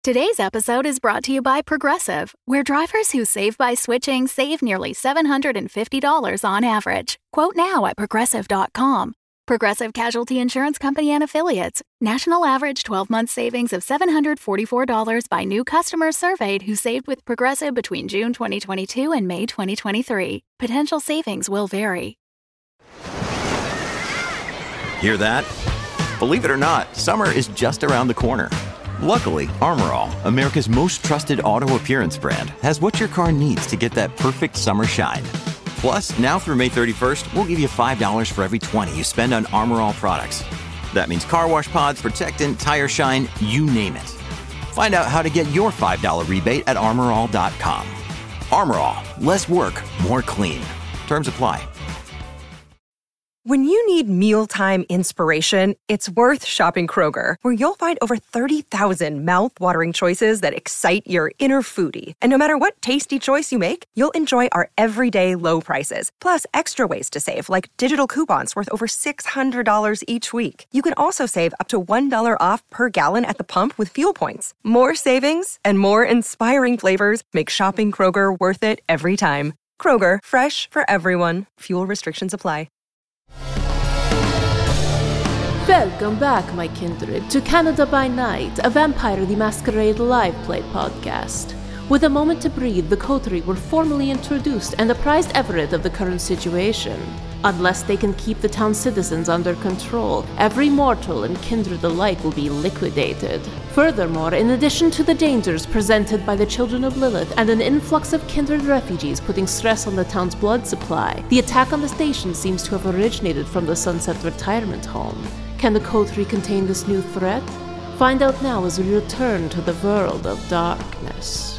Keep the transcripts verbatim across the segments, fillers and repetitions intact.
Today's episode is brought to you by Progressive, where drivers who save by switching save nearly seven hundred fifty dollars on average. Quote now at progressive dot com. Progressive Casualty Insurance Company and Affiliates. National average twelve-month savings of seven hundred forty-four dollars by new customers surveyed who saved with Progressive between June twenty twenty-two and May twenty twenty-three. Potential savings will vary. Hear that? Believe it or not, summer is just around the corner. Luckily, Armor All, America's most trusted auto appearance brand, has what your car needs to get that perfect summer shine. Plus, now through May thirty-first, we'll give you five dollars for every twenty you spend on Armor All products. That means car wash pods, protectant, tire shine, you name it. Find out how to get your five dollars rebate at armor all dot com. Armor All, less work, more clean. Terms apply. When you need mealtime inspiration, it's worth shopping Kroger, where you'll find over thirty thousand mouth-watering choices that excite your inner foodie. And no matter what tasty choice you make, you'll enjoy our everyday low prices, plus extra ways to save, like digital coupons worth over six hundred dollars each week. You can also save up to one dollar off per gallon at the pump with fuel points. More savings and more inspiring flavors make shopping Kroger worth it every time. Kroger, fresh for everyone. Fuel restrictions apply. Welcome back, my kindred, to Canada by Night, a Vampire the Masquerade live play podcast. With a moment to breathe, the Coterie were formally introduced and apprised Everett of the current situation. Unless they can keep the town's citizens under control, every mortal and kindred alike will be liquidated. Furthermore, in addition to the dangers presented by the Children of Lilith and an influx of kindred refugees putting stress on the town's blood supply, the attack on the station seems to have originated from the Sunset Retirement Home. Can the Coterie contain this new threat? Find out now as we return to the world of darkness.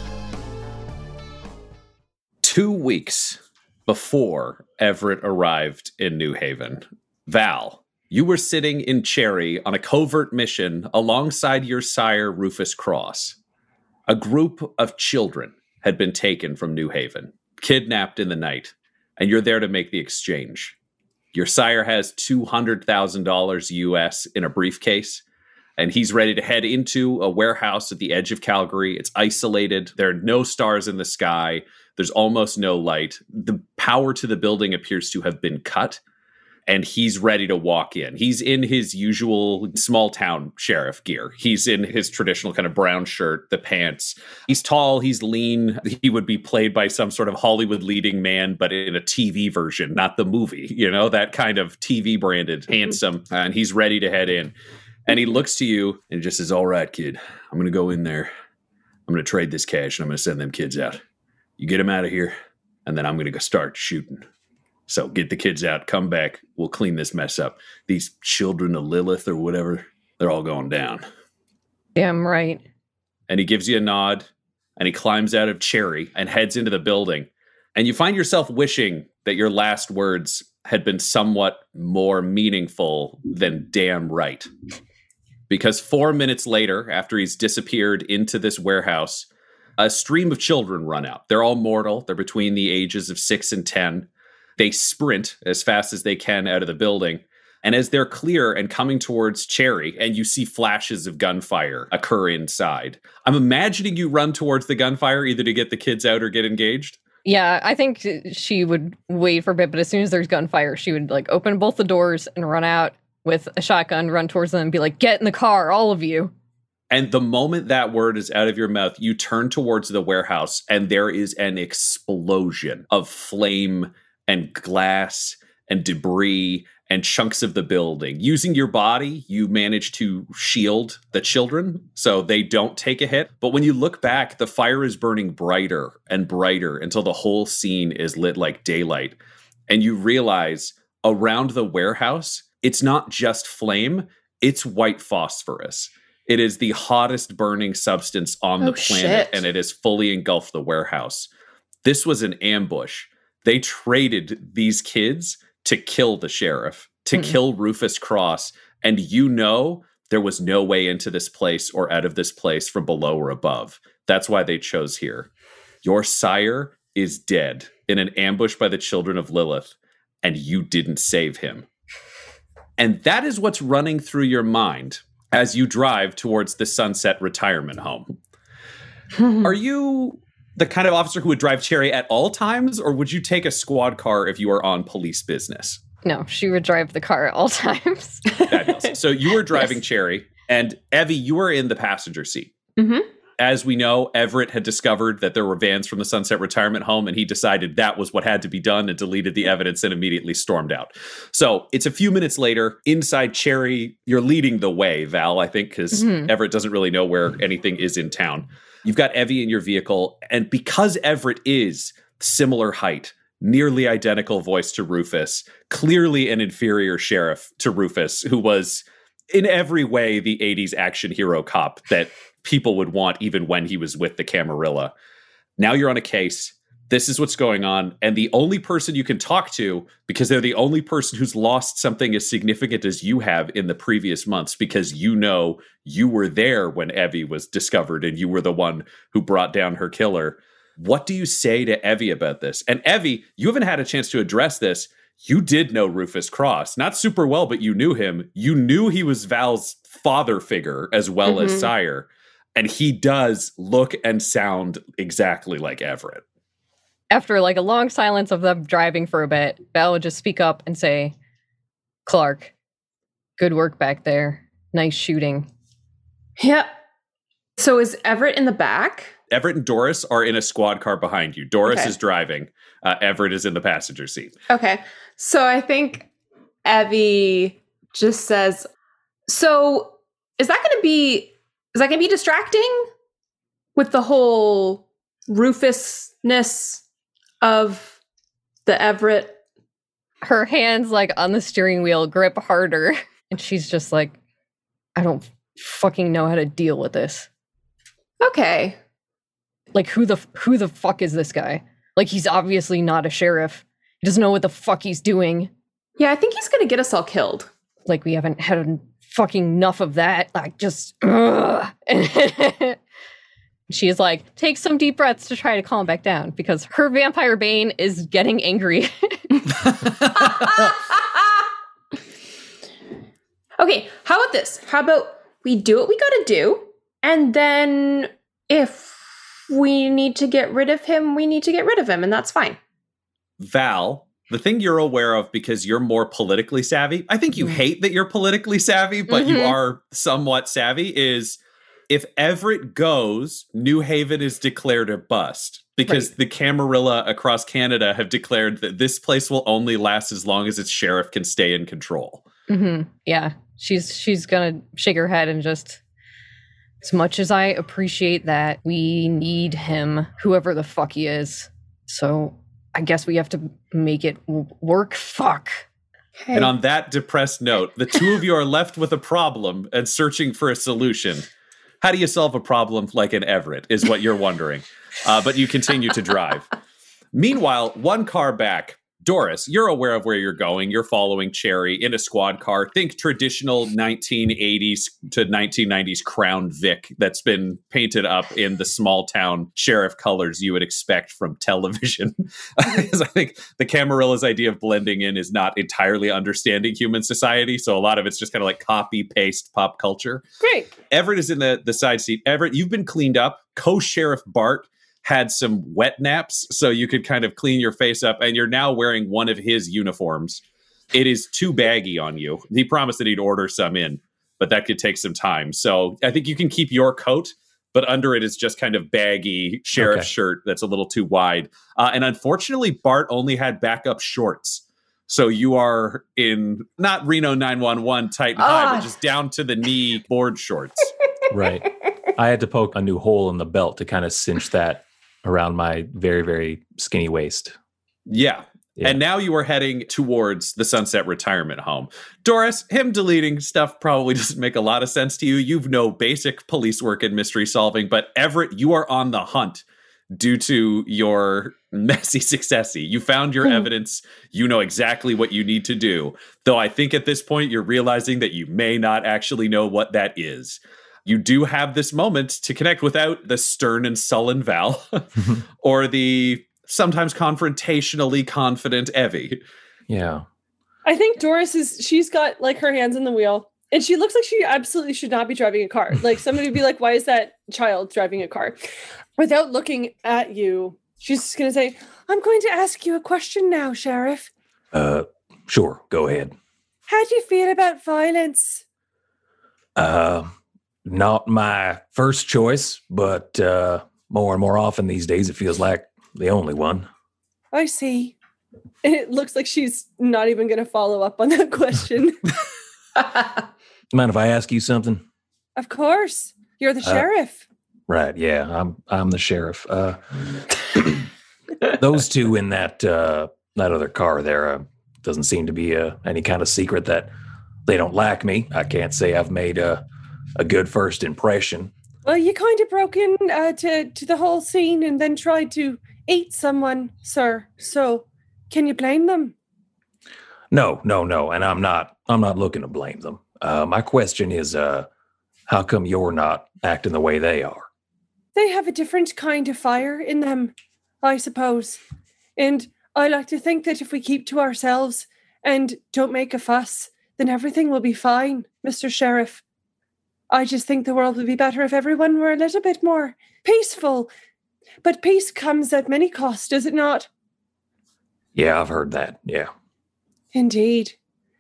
Two weeks before Everett arrived in New Haven, Val, you were sitting in Cherry on a covert mission alongside your sire, Rufus Cross. A group of children had been taken from New Haven, kidnapped in the night, and you're there to make the exchange. Your sire has two hundred thousand dollars U S in a briefcase, and he's ready to head into a warehouse at the edge of Calgary. It's isolated. There are no stars in the sky. There's almost no light. The power to the building appears to have been cut, and he's ready to walk in. He's in his usual small town sheriff gear. He's in his traditional kind of brown shirt, the pants. He's tall, he's lean. He would be played by some sort of Hollywood leading man, but in a T V version, not the movie, you know, that kind of T V branded, handsome, and he's ready to head in. And he looks to you and just says, all right, kid, I'm going to go in there. I'm going to trade this cash and I'm going to send them kids out. You get them out of here, and then I'm going to go start shooting. So get the kids out, come back, we'll clean this mess up. These children of Lilith or whatever, they're all going down. Damn right. And he gives you a nod, and he climbs out of Cherry and heads into the building. And you find yourself wishing that your last words had been somewhat more meaningful than damn right. Because four minutes later, after he's disappeared into this warehouse, a stream of children run out. They're all mortal. They're between the ages of six and ten. They sprint as fast as they can out of the building. And as they're clear and coming towards Cherry, and you see flashes of gunfire occur inside, I'm imagining you run towards the gunfire either to get the kids out or get engaged. Yeah, I think she would wait for a bit, but as soon as there's gunfire, she would like open both the doors and run out with a shotgun, run towards them and be like, get in the car, all of you. And the moment that word is out of your mouth, you turn towards the warehouse and there is an explosion of flame and glass and debris and chunks of the building. Using your body, you manage to shield the children so they don't take a hit. But when you look back, the fire is burning brighter and brighter until the whole scene is lit like daylight. And you realize around the warehouse, it's not just flame, it's white phosphorus. It is the hottest burning substance on oh, the planet, shit. and it has fully engulfed the warehouse. This was an ambush. They traded these kids to kill the sheriff, to mm. kill Rufus Cross, and you know there was no way into this place or out of this place from below or above. That's why they chose here. Your sire is dead in an ambush by the children of Lilith, and you didn't save him. And that is what's running through your mind as you drive towards the Sunset Retirement Home. Are you the kind of officer who would drive Cherry at all times, or would you take a squad car if you are on police business? No, she would drive the car at all times. Fabulous. So you were driving Yes. Cherry, and Evie, you were in the passenger seat. Mm-hmm. As we know, Everett had discovered that there were vans from the Sunset Retirement Home, and he decided that was what had to be done and deleted the evidence and immediately stormed out. So it's a few minutes later, inside Cherry, you're leading the way, Val, I think, because Mhm. Everett doesn't really know where anything is in town. You've got Evie in your vehicle, and because Everett is similar height, nearly identical voice to Rufus, clearly an inferior sheriff to Rufus, who was in every way the eighties action hero cop that people would want even when he was with the Camarilla. Now you're on a case. This is what's going on. And the only person you can talk to, because they're the only person who's lost something as significant as you have in the previous months, because you know you were there when Evie was discovered and you were the one who brought down her killer. What do you say to Evie about this? And Evie, you haven't had a chance to address this. You did know Rufus Cross. Not super well, but you knew him. You knew he was Val's father figure as well Mhm. as sire. And he does look and sound exactly like Everett. After like a long silence of them driving for a bit, Val would just speak up and say, Clark, good work back there. Nice shooting. Yep. So is Everett in the back? Everett and Doris are in a squad car behind you. Doris Okay. is driving. Uh, Everett is in the passenger seat. Okay. So I think Evie just says, so is that going to be, is that going to be distracting with the whole Rufus-ness of the Everett? Her hands like on the steering wheel grip harder. And she's just like, I don't fucking know how to deal with this. Okay. Like who the who the fuck is this guy? Like he's obviously not a sheriff. He doesn't know what the fuck he's doing. Yeah, I think he's going to get us all killed. Like we haven't had fucking enough of that. Like just ugh. She is like, take some deep breaths to try to calm back down because her vampire bane is getting angry. Okay, how about this? How about we do what we got to do, and then if we need to get rid of him, we need to get rid of him, and that's fine. Val, the thing you're aware of because you're more politically savvy, I think you hate that you're politically savvy, but you Mhm. are somewhat savvy, is if Everett goes, New Haven is declared a bust because Right. the Camarilla across Canada have declared that this place will only last as long as its sheriff can stay in control. Mm-hmm. Yeah, she's she's gonna shake her head and just, as much as I appreciate that, we need him, whoever the fuck he is. So I guess we have to make it w- work. Fuck. Okay. And on that depressed note, the two of you are left with a problem and searching for a solution. How do you solve a problem like an Everett is what you're wondering. Uh, but you continue to drive. Meanwhile, one car back, Doris, you're aware of where you're going. You're following Cherry in a squad car. Think traditional nineteen eighties to nineteen nineties Crown Vic that's been painted up in the small town sheriff colors you would expect from television. Because I think the Camarilla's idea of blending in is not entirely understanding human society. So a lot of it's just kind of like copy paste pop culture. Great. Everett is in the, the side seat. Everett, you've been cleaned up. Co-Sheriff Bart had some wet naps so you could kind of clean your face up, and you're now wearing one of his uniforms. It is too baggy on you. He promised that he'd order some in, but that could take some time. So I think you can keep your coat, but under it is just kind of baggy sheriff Okay. shirt that's a little too wide. Uh, and unfortunately, Bart only had backup shorts. So you are in not Reno nine one one tight and high, Ah. but just down to the knee board shorts. Right. I had to poke a new hole in the belt to kind of cinch that around my very, very skinny waist. Yeah. Yeah. And now you are heading towards the Sunset Retirement Home. Doris, him deleting stuff probably doesn't make a lot of sense to you. You've no basic police work and mystery solving, but Everett, you are on the hunt due to your messy successy. You found your evidence. You know exactly what you need to do. Though I think at this point you're realizing that you may not actually know what that is. You do have this moment to connect without the stern and sullen Val or the sometimes confrontationally confident Evie. Yeah. I think Doris is, she's got like her hands in the wheel And she looks like she absolutely should not be driving a car. Like somebody would be like, why is that child driving a car? Without looking at you, she's just going to say, I'm going to ask you a question now, Sheriff. Uh, sure. Go ahead. How do you feel about violence? Uh, not my first choice, but uh, more and more often these days, it feels like the only one. I see. And it looks like she's not even going to follow up on that question. Mind if I ask you something? Of course. You're the Uh, sheriff. Right. Yeah, I'm. I'm the sheriff. Uh, those two in that uh, that other car there uh, doesn't seem to be uh, any kind of secret that they don't like me. I can't say I've made a a good first impression. Well, you kind of broke in uh, to, to the whole scene and then tried to eat someone, sir. So can you blame them? No, no, no. And I'm not. I'm not looking to blame them. Uh, my question is, uh, how come you're not acting the way they are? They have a different kind of fire in them, I suppose. And I like to think that if we keep to ourselves and don't make a fuss, then everything will be fine, Mister Sheriff. I just think the world would be better if everyone were a little bit more peaceful. But peace comes at many costs, does it not? Yeah, I've heard that. Yeah. Indeed.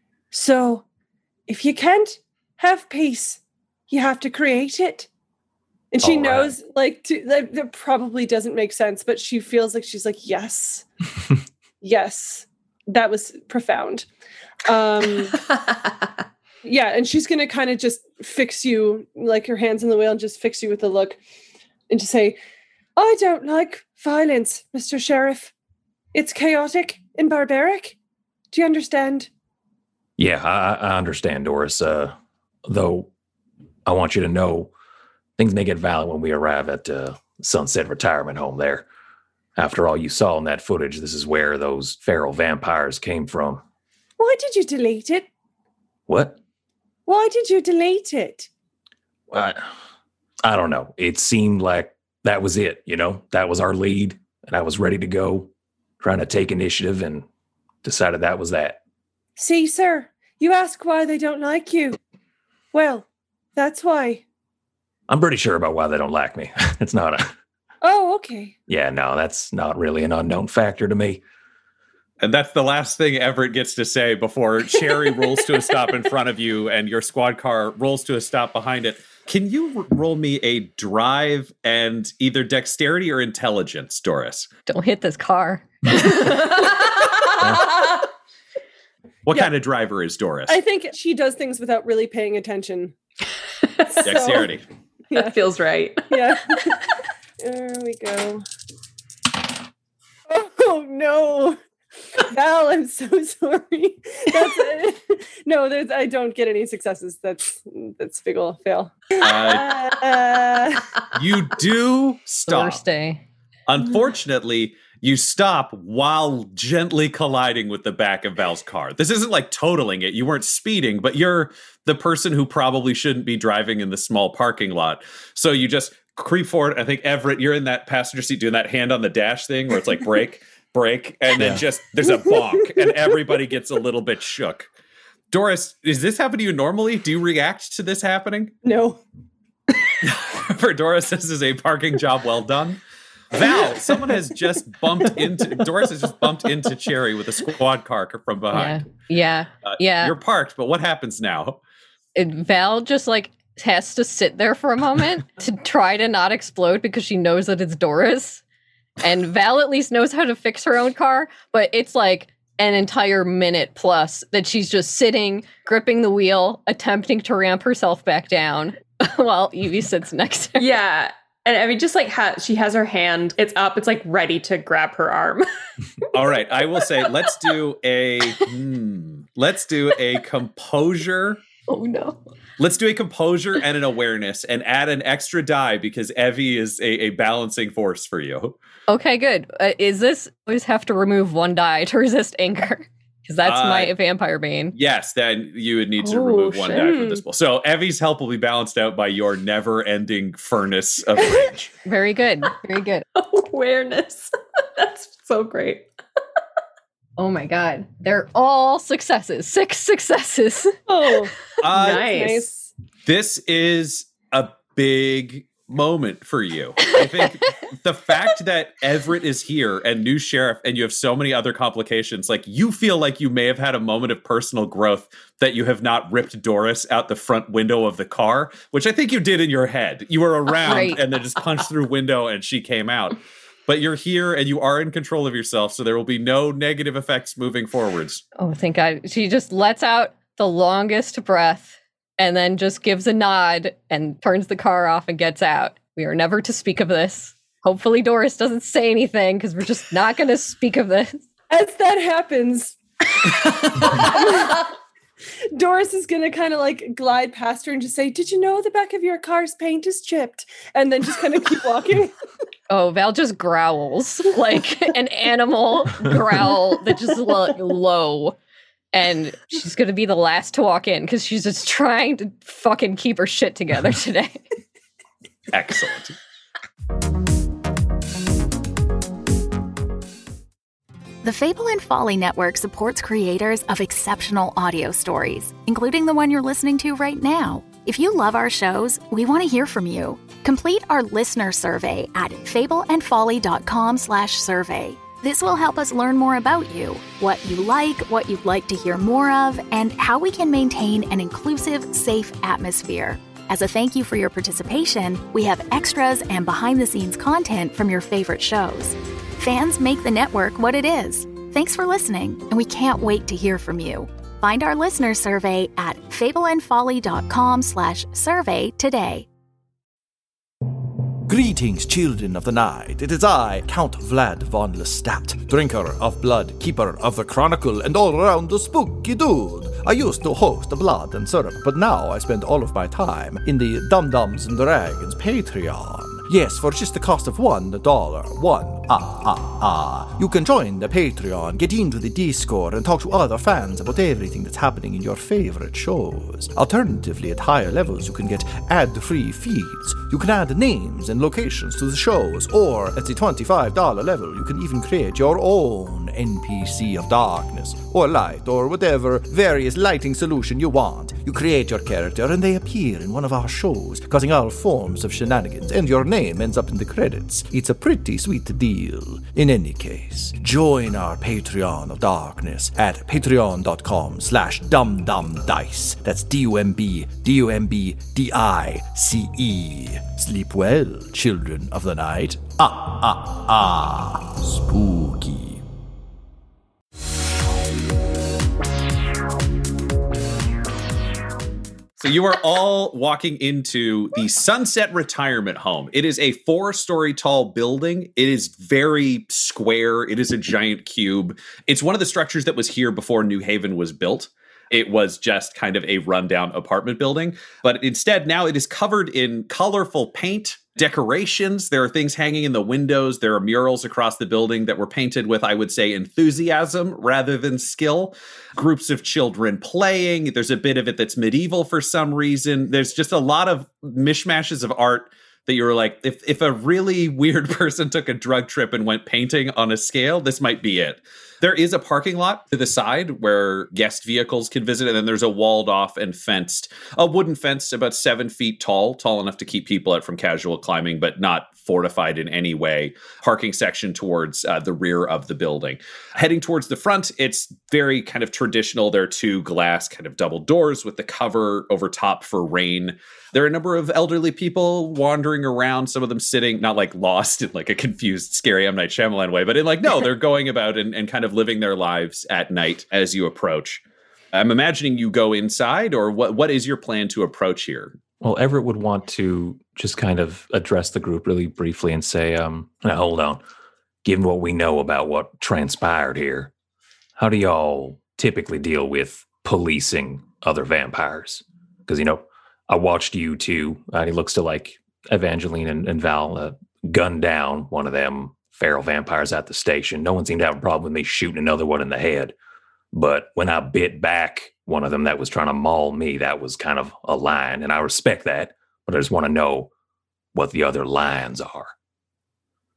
So, if you can't have peace, you have to create it. And she All right. knows, like, to, that, that probably doesn't make sense, but she feels like she's like, yes, yes, that was profound. Um, yeah, and she's going to kind of just fix you, like her hands in the wheel, and just fix you with a look and to say, I don't like violence, Mister Sheriff. It's chaotic and barbaric. Do you understand? Yeah, I, I understand, Doris. Uh, though I want you to know things may get violent when we arrive at uh, Sunset Retirement Home there. After all you saw in that footage, this is where those feral vampires came from. Why did you delete it? What? Why did you delete it? I, I don't know. It seemed like that was it, you know? That was our lead, and I was ready to go, trying to take initiative, and decided that was that. See, sir, you ask why they don't like you. Well, that's why. I'm pretty sure about why they don't like me. It's not a... Oh, okay. Yeah, no, that's not really an unknown factor to me. And that's the last thing Everett gets to say before Cherry rolls to a stop in front of you and your squad car rolls to a stop behind it. Can you r- roll me a drive and either dexterity or intelligence, Doris? Don't hit this car. What Yeah. kind of driver is Doris? I think she does things without really paying attention. So, Dexterity. yeah, That feels right. yeah. There we go. Oh, no. Val, I'm so sorry. That's it. No, there's, I don't get any successes. That's that's big ol' fail. Uh, Uh, you do stop. Thursday. Unfortunately, you stop while gently colliding with the back of Val's car. This isn't like totaling it. You weren't speeding, but you're the person who probably shouldn't be driving in the small parking lot. So you just creep forward. I think, Everett, you're in that passenger seat doing that hand on the dash thing where it's like brake, brake, and then Yeah. just there's a bonk and everybody gets a little bit shook. Doris, does this happen to you normally? Do you react to this happening? no. For Doris, this is a parking job well done. Val, someone has just bumped into, Doris has just bumped into Cherry with a squad car from Yeah. behind. Yeah. Uh, Yeah. You're parked, but what happens now? It, Val just like has to sit there for a moment to try to not explode because she knows that it's Doris. And Val at least knows how to fix her own car, but it's like an entire minute plus that she's just sitting, gripping the wheel, attempting to ramp herself back down while Evie sits next to her. Yeah. And I mean, just like ha- she has her hand, it's up, it's like ready to grab her arm. All right, I will say, let's do a, hmm, let's do a composure. Oh no. Let's do a composure and an awareness and add an extra die because Evie is a, a balancing force for you. Okay, good. Uh, is this always have to remove one die to resist anger? Because that's Uh, my vampire bane. Yes, then you would need to Oh, remove one die from shit. this pool. So Evie's help will be balanced out by your never-ending furnace of rage. Very good. Very good. Awareness. That's so great. Oh my god. They're all successes. Six successes. Oh, Uh, Nice. nice. This is a big moment for you. I think the fact that Everett is here and new sheriff and you have so many other complications, like you feel like you may have had a moment of personal growth that you have not ripped Doris out the front window of the car, which I think you did in your head. You were around Right. and then just punched through window and she came out. But you're here and you are in control of yourself, so there will be no negative effects moving forwards. Oh, thank God. She just lets out the longest breath and then just gives a nod and turns the car off and gets out. We are never to speak of this. Hopefully Doris doesn't say anything because we're just not going to speak of this. As that happens, Doris is going to kind of like glide past her and just say, "Did you know the back of your car's paint is chipped?" And then just kind of keep walking. Oh, Val just growls like an animal growl that just lo- low. And she's going to be the last to walk in because she's just trying to fucking keep her shit together today. Excellent. The Fable and Folly Network supports creators of exceptional audio stories, including the one you're listening to right now. If you love our shows, we want to hear from you. Complete our listener survey at fableandfolly.com slash survey. This will help us learn more about you, what you like, what you'd like to hear more of, and how we can maintain an inclusive, safe atmosphere. As a thank you for your participation, we have extras and behind-the-scenes content from your favorite shows. Fans make the network what it is. Thanks for listening, and we can't wait to hear from you. Find our listener survey at fableandfolly.com slash survey today. Greetings, children of the night. It is I, Count Vlad von Lestat, drinker of blood, keeper of the chronicle, and all-around the spooky dude. I used to host Blood and Syrup, but now I spend all of my time in the Dum-Dums and Dragons Patreon. Yes, for just the cost of one dollar. One, ah, ah, ah. You can join the Patreon, get into the Discord, and talk to other fans about everything that's happening in your favorite shows. Alternatively, at higher levels, you can get ad-free feeds. You can add names and locations to the shows, or at the twenty-five dollars level, you can even create your own N P C of darkness, or light, or whatever various lighting solution you want. You create your character, and they appear in one of our shows, causing all forms of shenanigans, and your name ends up in the credits. It's a pretty sweet deal. In any case, join our Patreon of darkness at patreon.com slash dumdumdice. That's D-U-M-B, D-U-M-B, D-I-C-E. Sleep well, children of the night. Ah, ah, ah. Spooky. So you are all walking into the Sunset Retirement Home. It is a four-story tall building. It is very square. It is a giant cube. It's one of the structures that was here before New Haven was built. It was just kind of a rundown apartment building. But instead, now it is covered in colorful paint, decorations. There are things hanging in the windows. There are murals across the building that were painted with, I would say, enthusiasm rather than skill. Groups of children playing. There's a bit of it that's medieval for some reason. There's just a lot of mishmashes of art that you were like, if, if a really weird person took a drug trip and went painting on a scale, this might be it. There is a parking lot to the side where guest vehicles can visit, and then there's a walled off and fenced, a wooden fence about seven feet tall, tall enough to keep people out from casual climbing, but not fortified in any way, parking section towards uh, the rear of the building. Heading towards the front, it's very kind of traditional. There are two glass kind of double doors with the cover over top for rain. There are a number of elderly people wandering around, some of them sitting, not like lost in like a confused, scary M. Night Shyamalan way, but in like, no, they're going about and, and kind of living their lives at night as you approach. I'm imagining you go inside, or what? What is your plan to approach here? Well, Everett would want to just kind of address the group really briefly and say, um, now hold on, given what we know about what transpired here, how do y'all typically deal with policing other vampires? Because, you know, I watched you two, and he looks to like Evangeline and, and Val uh, gun down one of them feral vampires at the station. No one seemed to have a problem with me shooting another one in the head. But when I bit back one of them that was trying to maul me, that was kind of a line. And I respect that, but I just want to know what the other lines are.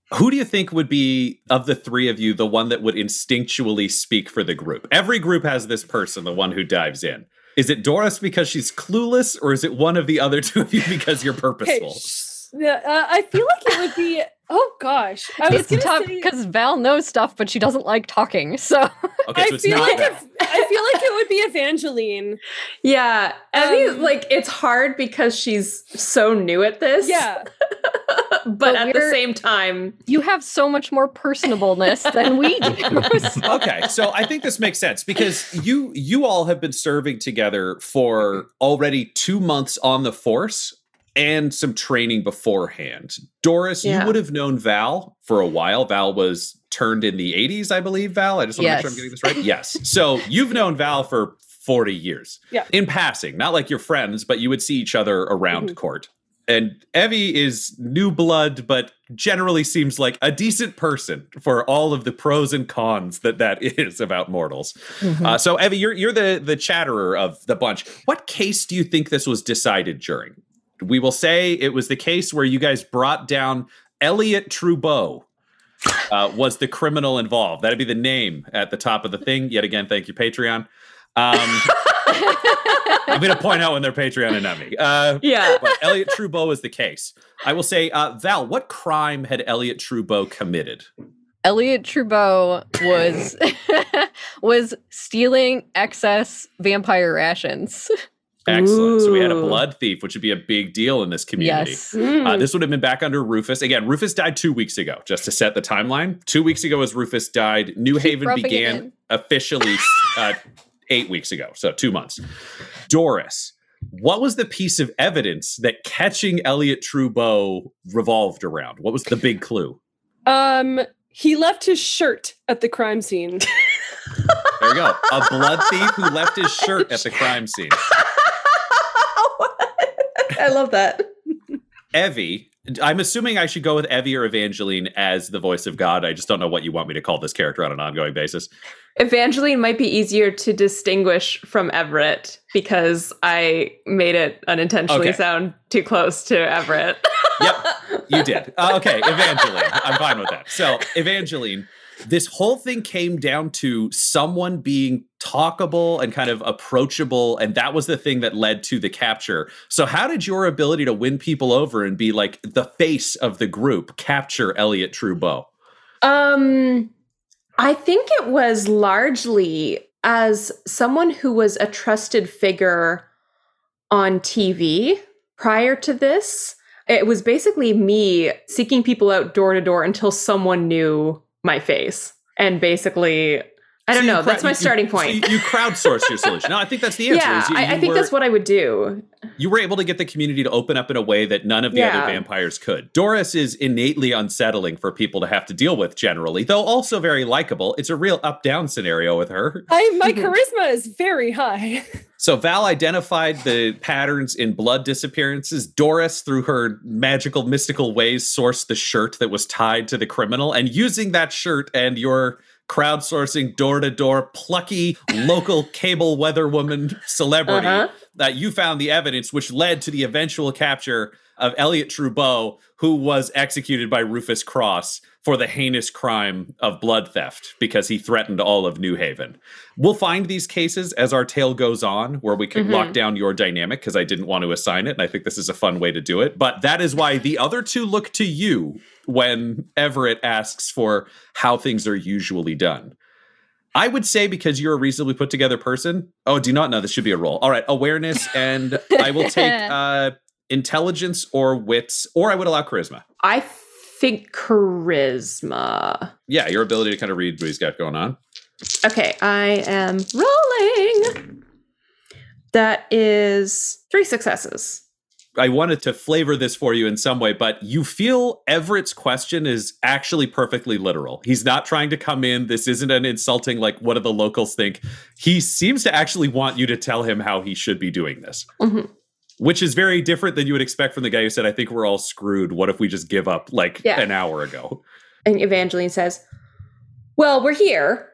Who do you think would be, of the three of you, the one that would instinctually speak for the group? Every group has this person, the one who dives in. Is it Doris because she's clueless, or is it one of the other two of you because you're purposeful? Okay, sh- yeah, uh, I feel like it would be. Oh gosh, I was It's tough say, because Val knows stuff, but she doesn't like talking. So Okay, I so it's feel not like Val. if, I feel like it would be Evangeline. Yeah. Evie, Um, like, it's hard because she's so new at this. Yeah, but, But at the we're- same time, you have so much more personableness than we do. Okay, so I think this makes sense because you you all have been serving together for already two months on the force and some training beforehand. Doris, Yeah. you would have known Val for a while. Val was turned in the eighties, I believe, Val. I just want to make sure I'm Yes. getting this right. Yes. So you've known Val for forty years. Yeah. In passing, not like you're friends, but you would see each other around Mhm. court. And Evie is new blood, but generally seems like a decent person for all of the pros and cons that that is about mortals. Uh, so, Evie, you're you're the the chatterer of the bunch. What case do you think this was decided during? We will say it was the case where you guys brought down Elliot Trudeau. Uh, was the criminal involved? That'd be the name at the top of the thing. Yet again, thank you, Patreon. Um, I'm going to point out when they're Patreon and not me. Uh, yeah. but Elliot Trudeau is the case. I will say, uh, Val, what crime had Elliot Trudeau committed? Elliot Trudeau was was stealing excess vampire rations. Excellent. So we had a Ooh. blood thief, which would be a big deal in this community. Yes. Uh, this would have been back under Rufus. Again, Rufus died two weeks ago, just to set the timeline. Two weeks ago, as Rufus died, New Haven rubbing it began in. officially uh, eight weeks ago, so two months. Doris, what was the piece of evidence that catching Elliot Trudeau revolved around? What was the big clue? um, he left his shirt at the crime scene. There you go. A blood thief who left his shirt at the crime scene. I love that. Evie, I'm assuming I should go with Evie or Evangeline as the voice of God. I just don't know what you want me to call this character on an ongoing basis. Evangeline might be easier to distinguish from Everett because I made it unintentionally Okay. sound too close to Everett. Yep, you did. Uh, okay, Evangeline. I'm fine with that. So, Evangeline, this whole thing came down to someone being talkable and kind of approachable, and that was the thing that led to the capture. So how did your ability to win people over and be like the face of the group capture Elliot Trudeau? Um, I think it was largely as someone who was a trusted figure on T V prior to this. It was basically me seeking people out door to door until someone knew my face. And basically, I don't So you know, crowd- that's my you- starting so point. You, you crowdsource your solution. No, I think that's the answer. yeah, is you, I, I you think were- that's what I would do. You were able to get the community to open up in a way that none of the Yeah. other vampires could. Doris is innately unsettling for people to have to deal with generally, though also very likable. It's a real up-down scenario with her. I my charisma is very high. So Val identified the patterns in blood disappearances. Doris, through her magical, mystical ways, sourced the shirt that was tied to the criminal. And using that shirt and your crowdsourcing door-to-door plucky local cable weather woman celebrity, Uh-huh. that you found the evidence which led to the eventual capture of Elliot Trudeau, who was executed by Rufus Cross for the heinous crime of blood theft because he threatened all of New Haven. We'll find these cases as our tale goes on, where we can Mm-hmm. lock down your dynamic, because I didn't want to assign it, and I think this is a fun way to do it. But that is why the other two look to you when Everett asks for how things are usually done. I would say, because you're a reasonably put together person. Oh, do not know. This should be a roll. All right. Awareness. And I will take uh, intelligence or wits, or I would allow charisma. I think charisma. Yeah. Your ability to kind of read what he's got going on. Okay, I am rolling. That is three successes. I wanted to flavor this for you in some way, but you feel Everett's question is actually perfectly literal. He's not trying to come in. This isn't an insulting, like, what do the locals think? He seems to actually want you to tell him how he should be doing this, Mm-hmm. which is very different than you would expect from the guy who said, I think we're all screwed. What if we just give up like Yeah. an hour ago? And Evangeline says, well, we're here,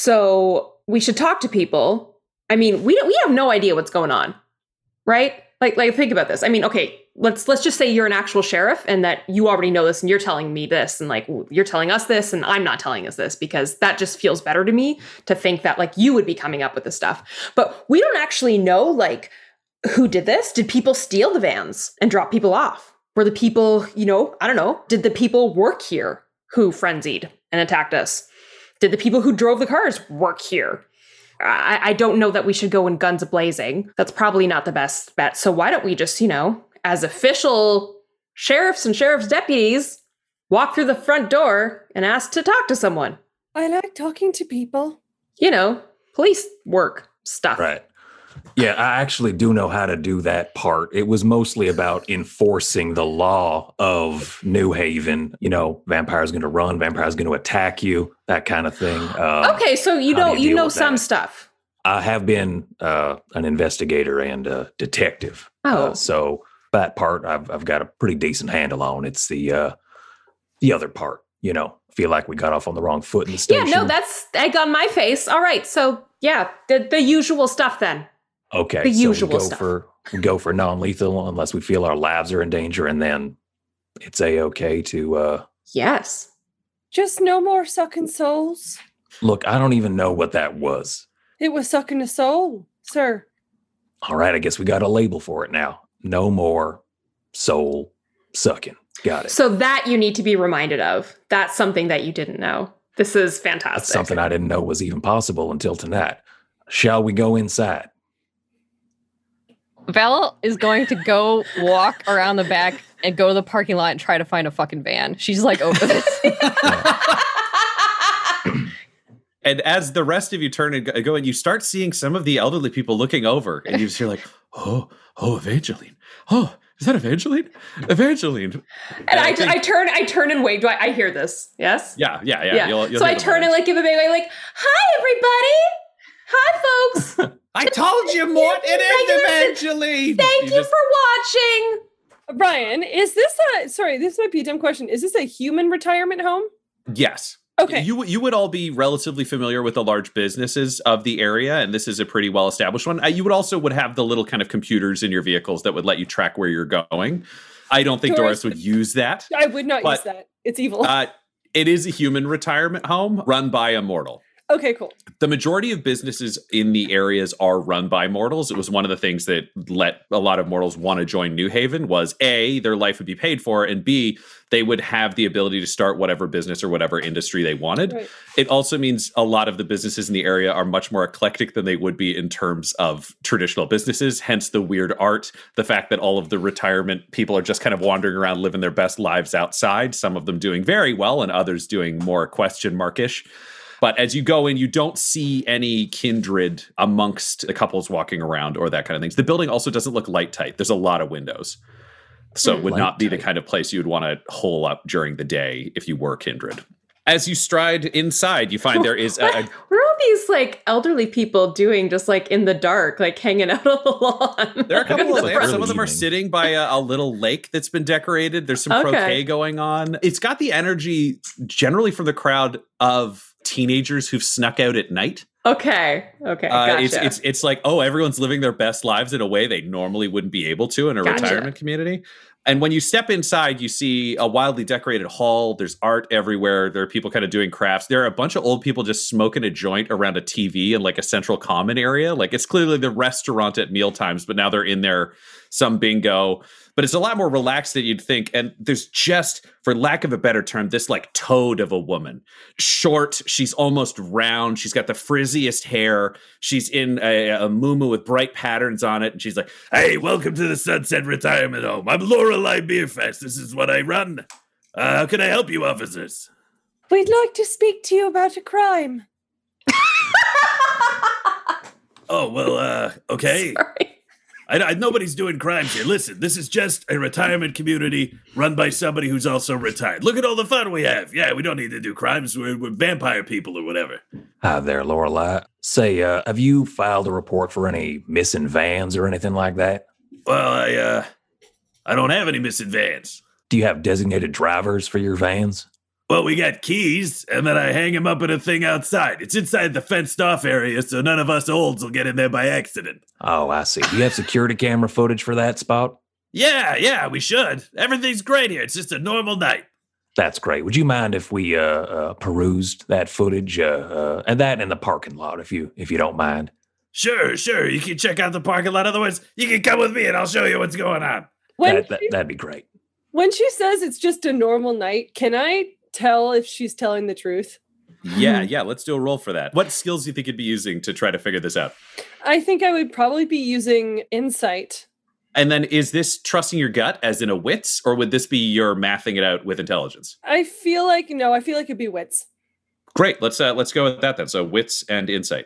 so we should talk to people. I mean, we we have no idea what's going on, right? Like, like think about this. I mean, okay, let's let's just say you're an actual sheriff and that you already know this and you're telling me this and like you're telling us this and I'm not telling us this, because that just feels better to me to think that like you would be coming up with this stuff. But we don't actually know like who did this. Did people steal the vans and drop people off? Were the people, you know, I don't know, did the people work here who frenzied and attacked us? Did the people who drove the cars work here? I, I don't know that we should go in guns a-blazing. That's probably not the best bet. So why don't we just, you know, as official sheriffs and sheriff's deputies, walk through the front door and ask to talk to someone? I like talking to people. You know, police work stuff. Right. Yeah, I actually do know how to do that part. It was mostly about enforcing the law of New Haven. You know, vampire's going to run, vampire's going to attack you, that kind of thing. Um, okay, so you know you, you know some that? stuff. I have been uh, an investigator and a detective. Oh, uh, so that part I've I've got a pretty decent handle on. It's the uh, the other part. You know, feel like we got off on the wrong foot in the station. Yeah, no, that's egg on my face. All right, so yeah, the the usual stuff then. Okay, the so usual we go stuff. for we go for non-lethal unless we feel our lives are in danger, and then it's a-okay to uh yes. Just no more sucking souls. Look, I don't even know what that was. It was sucking a soul, sir. All right, I guess we got a label for it now. No more soul sucking. Got it. So that you need to be reminded of. That's something that you didn't know. This is fantastic. That's something I didn't know was even possible until tonight. Shall we go inside? Val is going to go walk around the back and go to the parking lot and try to find a fucking van. She's like over this. And as the rest of you turn and go, and you start seeing some of the elderly people looking over, and you just hear like, oh, oh, Evangeline. Oh, is that Evangeline? Evangeline. And, and I, I, think, I turn, I turn and wave. Do I, I hear this? Yes? Yeah, yeah, yeah. yeah. You'll, you'll so I turn and like give a big way, like, hi, everybody. Hi, folks. I told you, Mort, it is Evangeline. Thank you, you just... for watching. Brian, is this a, sorry, this might be a dumb question. Is this a human retirement home? Yes. Okay. You you would all be relatively familiar with the large businesses of the area, and this is a pretty well-established one. Uh, you would also would have the little kind of computers in your vehicles that would let you track where you're going. I don't think Doris, Doris would use that. I would not use that. It's evil. Uh, it is a human retirement home run by a mortal. Okay, cool. The majority of businesses in the areas are run by mortals. It was one of the things that let a lot of mortals want to join New Haven was A, their life would be paid for, and B, they would have the ability to start whatever business or whatever industry they wanted. Right. It also means a lot of the businesses in the area are much more eclectic than they would be in terms of traditional businesses, hence the weird art, the fact that all of the retirement people are just kind of wandering around living their best lives outside, some of them doing very well and others doing more question markish. But as you go in, you don't see any kindred amongst the couples walking around or that kind of things. The building also doesn't look light tight. There's a lot of windows. So it would light not be tight. The kind of place you would want to hole up during the day if you were kindred. As you stride inside, you find there is a... what, a what are all these like elderly people doing just like in the dark, like hanging out on the lawn? There are a couple of like lamps. Some early of them are evening. sitting by a, a little lake that's been decorated. There's some Okay. croquet going on. It's got the energy generally from the crowd of teenagers who've snuck out at night. Okay. Okay. Uh, Gotcha. it's it's it's like, oh, everyone's living their best lives in a way they normally wouldn't be able to in a Gotcha. retirement community. And when you step inside, you see a wildly decorated hall. There's art everywhere. There are people kind of doing crafts. There are a bunch of old people just smoking a joint around a T V in like a central common area. Like it's clearly the restaurant at mealtimes, but now they're in there, some bingo. But it's a lot more relaxed than you'd think. And there's just, for lack of a better term, this like toad of a woman. Short, she's almost round. She's got the frizziest hair. She's in a, a muumuu with bright patterns on it. And she's like, hey, welcome to the Sunset Retirement Home. I'm Lorelei Beerfest. This is what I run. Uh, how can I help you, officers? We'd like to speak to you about a crime. Oh, well, uh, okay. Sorry. I, I, nobody's doing crimes here. Listen, this is just a retirement community run by somebody who's also retired. Look at all the fun we have. Yeah, we don't need to do crimes. We're, we're vampire people or whatever. Hi there, Lorelei. Say, uh, have you filed a report for any missing vans or anything like that? Well, I, uh, I don't have any missing vans. Do you have designated drivers for your vans? Well, we got keys, and then I hang them up in a thing outside. It's inside the fenced-off area, so none of us olds will get in there by accident. Oh, I see. Do you have security camera footage for that spot? Yeah, yeah, we should. Everything's great here. It's just a normal night. That's great. Would you mind if we uh, uh, perused that footage uh, uh, and that in the parking lot, if you if you don't mind? Sure, sure. You can check out the parking lot. Otherwise, you can come with me and I'll show you what's going on. When That, that, she, that'd be great. when she says it's just a normal night, can I tell if she's telling the truth? Yeah, yeah. Let's do a roll for that. What skills do you think you'd be using to try to figure this out? I think I would probably be using insight. And then is this trusting your gut as in a wits, or would this be your mathing it out with intelligence? I feel like, no, I feel like it'd be wits. Great. Let's uh, let's go with that then. So wits and insight.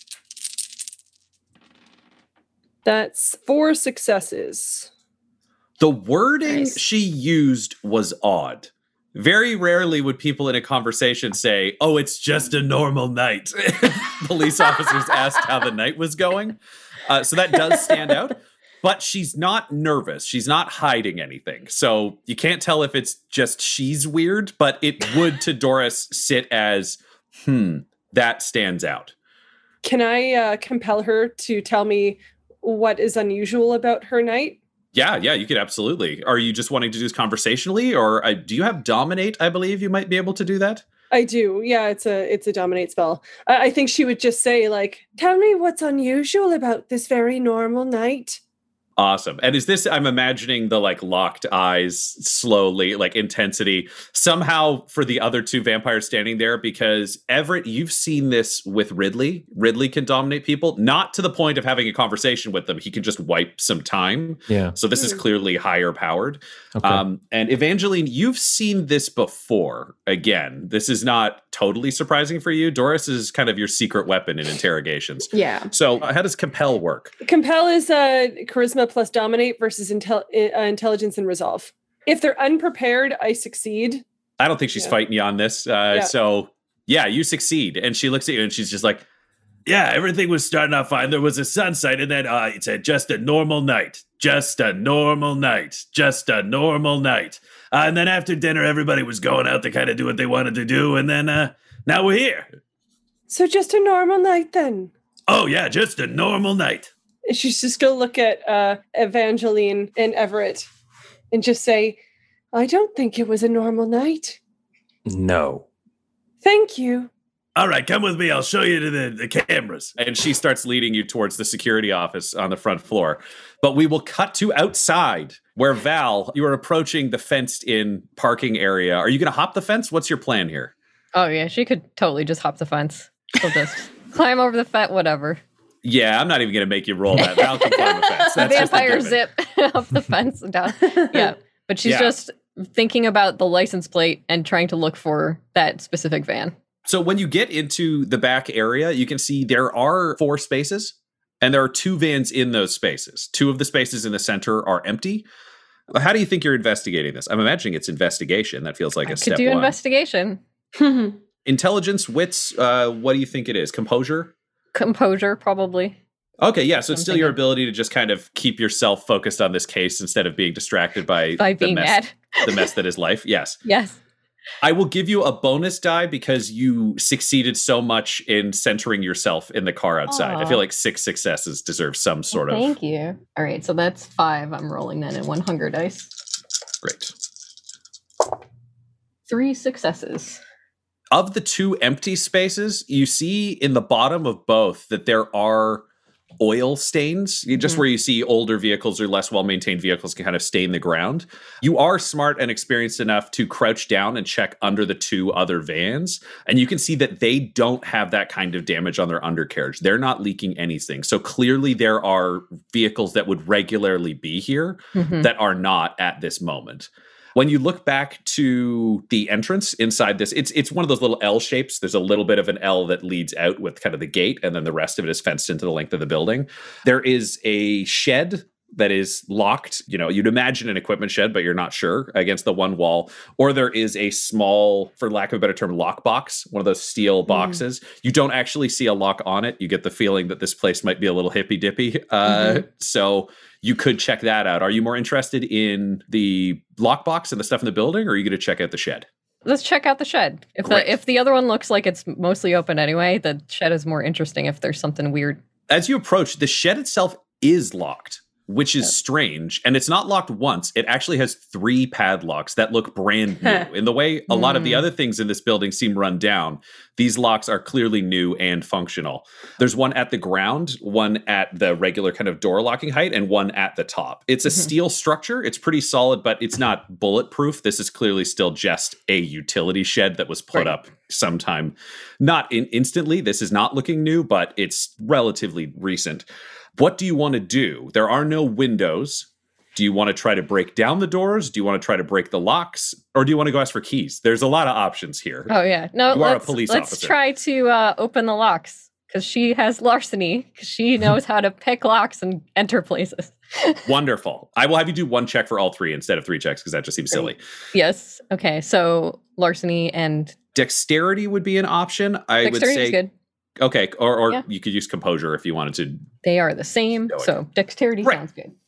That's four successes. The wording Nice. she used was odd. Very rarely would people in a conversation say, "Oh, it's just a normal night." Police officers asked how the night was going. Uh, so that does stand out. But she's not nervous. She's not hiding anything. So you can't tell if it's just she's weird, but it would to Doris sit as, hmm, that stands out. Can I uh, compel her to tell me what is unusual about her night? Yeah, yeah, you could absolutely. Are you just wanting to do this conversationally, or uh, do you have dominate? I believe you might be able to do that. I do. Yeah, it's a it's a dominate spell. I, I think she would just say like, "Tell me what's unusual about this very normal night." Awesome. And is this, I'm imagining the like locked eyes slowly, like intensity, somehow for the other two vampires standing there, because Everett, you've seen this with Ridley. Ridley can dominate people, not to the point of having a conversation with them. He can just wipe some time. Yeah. So this is clearly higher powered. Okay. Um, and Evangeline, you've seen this before. Again, this is not totally surprising for you. Doris is kind of your secret weapon in interrogations. Yeah. So uh, how does compel work? Compel is uh, charisma plus dominate versus intel- uh, intelligence and resolve. If they're unprepared, I succeed. I don't think she's Yeah. fighting you on this. Uh, Yeah. So, yeah, you succeed. And she looks at you and she's just like, Yeah, everything was starting out fine. There was a sunset, and then uh, it said just a normal night. Just a normal night. Just a normal night. Uh, and then after dinner, everybody was going out to kind of do what they wanted to do. And then uh, now we're here. So just a normal night then. Oh, yeah, just a normal night. She's just going to look at uh, Evangeline and Everett and just say, I don't think it was a normal night. No. Thank you. All right, come with me. I'll show you to the, the cameras. and she starts leading you towards the security office on the front floor. But we will cut to outside where Val, you are approaching the fenced in parking area. Are you going to hop the fence? What's your plan here? Oh, yeah, she could totally just hop the fence. She'll just climb over the fence, whatever. Yeah, I'm not even going to make you roll that. Val can climb a fence. That's just a Vampire given. zip up the fence and down. Yeah, but she's Yeah. just thinking about the license plate and trying to look for that specific van. So when you get into the back area, you can see there are four spaces, and there are two vans in those spaces. Two of the spaces in the center are empty. How do you think you're investigating this? I'm imagining it's investigation. That feels like I a could step do one. investigation. Intelligence, wits, uh, what do you think it is? Composure? Composure, probably. Okay, yeah, so it's I'm still your thinking. ability to just kind of keep yourself focused on this case instead of being distracted by, By the being mess, mad. the mess that is life. Yes. Yes. I will give you a bonus die because you succeeded so much in centering yourself in the car outside. I Aw. feel like six successes deserve some sort of Thank you. All right, so that's five. I'm rolling then in one hunger dice. great. Three successes. Of the two empty spaces, you see in the bottom of both that there are oil stains, You- just Mhm. where you see older vehicles or less well-maintained vehicles can kind of stain the ground. You are smart and experienced enough to crouch down and check under the two other vans, and you can see that they don't have that kind of damage on their undercarriage. They're not leaking anything. So clearly there are vehicles that would regularly be here Mhm. that are not at this moment. When you look back to the entrance inside this, it's it's one of those little L shapes. There's a little bit of an L that leads out with kind of the gate, and then the rest of it is fenced into the length of the building. There is a shed that is locked. You know, you'd imagine an equipment shed, but you're not sure, against the one wall. Or there is a small, for lack of a better term, lock box, one of those steel boxes. You don't actually see a lock on it. You get the feeling that this place might be a little hippy dippy. Uh, So you could check that out. Are you more interested in the lockbox and the stuff in the building, or are you going to check out the shed? Let's check out the shed. If Great. the if the other one looks like it's mostly open anyway, the shed is more interesting if there's something weird. As you approach, the shed itself is locked. which is strange. And it's not locked once. It actually has three padlocks that look brand new. In the way a lot of the other things in this building seem run down, these locks are clearly new and functional. There's one at the ground, one at the regular kind of door locking height, and one at the top. It's a mm-hmm. steel structure. It's pretty solid, but it's not bulletproof. This is clearly still just a utility shed that was put right. up sometime. Not in instantly. This is not looking new, but it's relatively recent. What do you want to do? There are no windows. Do you want to try to break down the doors? Do you want to try to break the locks? Or do you want to go ask for keys? There's a lot of options here. Oh, yeah. No, you let's, are a police let's officer. try to uh, open the locks, because she has larceny, because she knows how to pick locks and enter places. Wonderful. I will have you do one check for all three instead of three checks, because that just seems silly. Yes. Okay, so larceny and... Dexterity would be an option. I Dexterity would say... is good. Okay, or, or yeah. you could use composure if you wanted to. They are the same, so dexterity right. sounds good.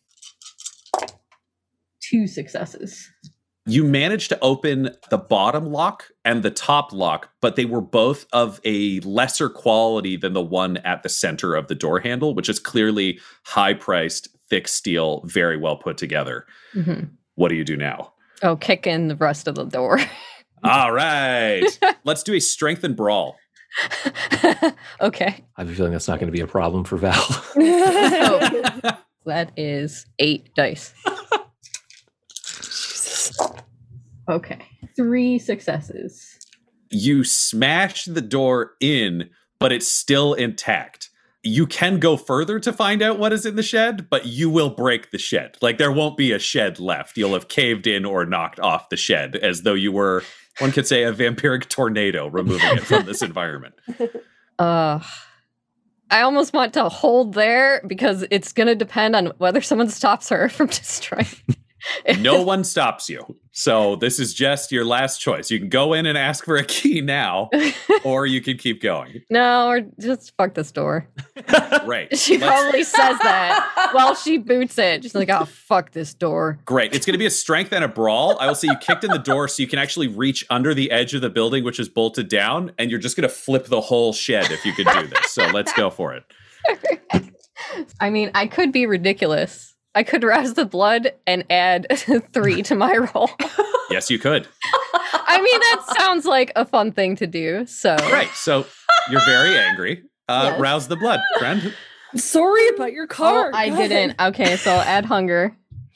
Two successes. You managed to open the bottom lock and the top lock, but they were both of a lesser quality than the one at the center of the door handle, which is clearly high-priced, thick steel, very well put together. Mm-hmm. What do you do now? Oh, kick in the rest of the door. All right. Let's do a strength and brawl. Okay. I have a feeling that's not going to be a problem for Val. Oh, that is eight dice. Okay. Three successes. You smash the door in, but it's still intact. You can go further to find out what is in the shed, but you will break the shed. Like, there won't be a shed left. You'll have caved in or knocked off the shed as though you were, one could say, a vampiric tornado removing it from this environment. Uh, I almost want to hold there because it's going to depend on whether someone stops her from destroying. No one stops you. So this is just your last choice. You can go in and ask for a key now, or you can keep going. No, or just fuck this door. Right. She Let's... probably says that while she boots it. She's like, oh, fuck this door. Great. It's going to be a strength and a brawl. I will say you kicked in the door so you can actually reach under the edge of the building, which is bolted down, and you're just going to flip the whole shed if you could do this. So let's go for it. I mean, I could be ridiculous. I could rouse the blood and add three to my roll. Yes, you could. I mean, that sounds like a fun thing to do. So right. So you're very angry. Uh, yes. Rouse the blood, friend. Sorry about your car. Oh, I didn't. Okay, so I'll add hunger.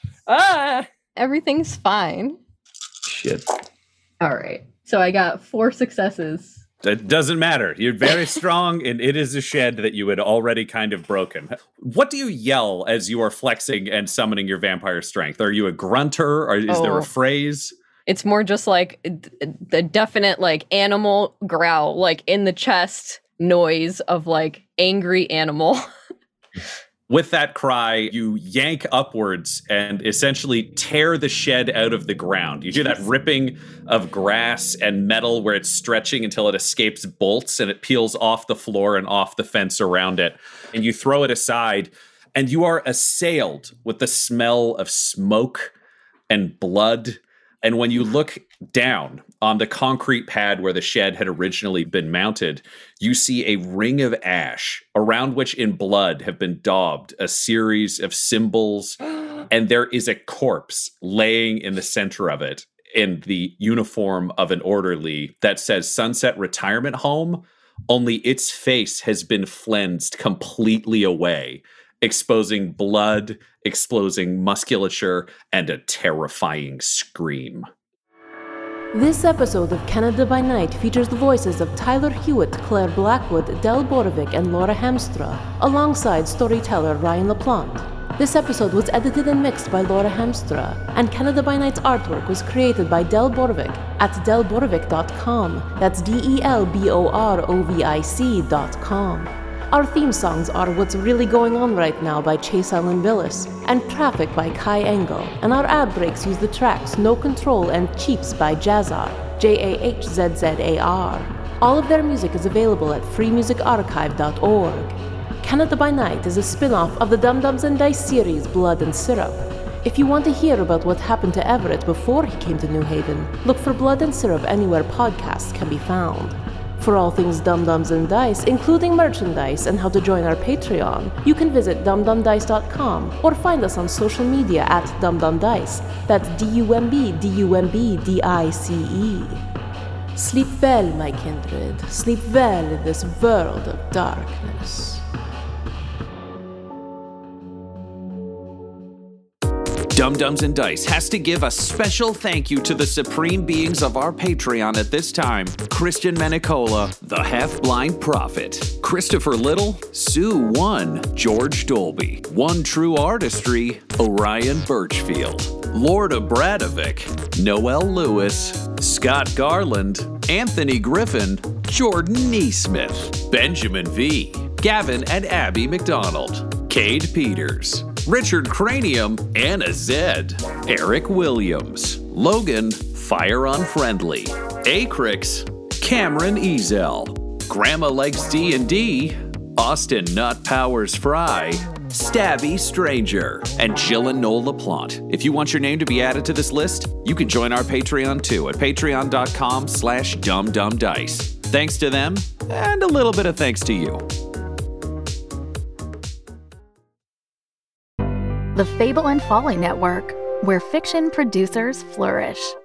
Ah, everything's fine. Shit. All right. So I got four successes. It doesn't matter. You're very strong, and it is a shed that you had already kind of broken. What do you yell as you are flexing and summoning your vampire strength? Are you a grunter, or is oh. there a phrase? It's more just like the definite like animal growl, like in the chest noise of like angry animal. With that cry, you yank upwards and essentially tear the shed out of the ground. You hear that ripping of grass and metal where it's stretching until it escapes bolts and it peels off the floor and off the fence around it. And you throw it aside, and you are assailed with the smell of smoke and blood. And when you look down on the concrete pad where the shed had originally been mounted, you see a ring of ash around which in blood have been daubed a series of symbols. And there is a corpse laying in the center of it in the uniform of an orderly that says Sunset Retirement Home, only its face has been flensed completely away, exposing blood, exposing musculature, and a terrifying scream. This episode of Canada by Night features the voices of Tyler Hewitt, Claire Blackwood, Del Borovic, and Laura Hamstra, alongside storyteller Ryan LaPlante. This episode was edited and mixed by Laura Hamstra, and Canada by Night's artwork was created by Del Borovic at del borovic dot com. That's D E L B O R O V I C dot com. Our theme songs are What's Really Going On Right Now by Chase Allen Villas and Traffic by Kai Engel, and our ad breaks use the tracks No Control and Cheaps by Jazzar, J A H Z Z A R. All of their music is available at free music archive dot org. Canada by Night is a spin-off of the Dum Dums and Dice series Blood and Syrup. If you want to hear about what happened to Everett before he came to New Haven, look for Blood and Syrup anywhere podcasts can be found. For all things Dum-Dums and Dice, including merchandise and how to join our Patreon, you can visit dum dum dice dot com or find us on social media at dumdumdice. That's D U M B D U M B D I C E. Sleep well, my kindred. Sleep well in this world of darkness. Dum-Dums and Dice has to give a special thank you to the supreme beings of our Patreon at this time. Christian Menicola, the Half-Blind Prophet. Christopher Little, Sue One, George Dolby. One True Artistry, Orion Birchfield. Lord Abradovic, Noel Lewis, Scott Garland, Anthony Griffin, Jordan Neesmith, Benjamin V, Gavin and Abby McDonald, Cade Peters, Richard Cranium, Anna Zed, Eric Williams, Logan, Fire Unfriendly, Acrix, Cameron Ezel, Grandma Likes D and D, Austin Nut Powers Fry, Stabby Stranger, and Jill and Noel LaPlante. If you want your name to be added to this list, you can join our Patreon too at patreon.com slash dumdumdice. Thanks to them, and a little bit of thanks to you. The Fable and Folly Network, where fiction producers flourish.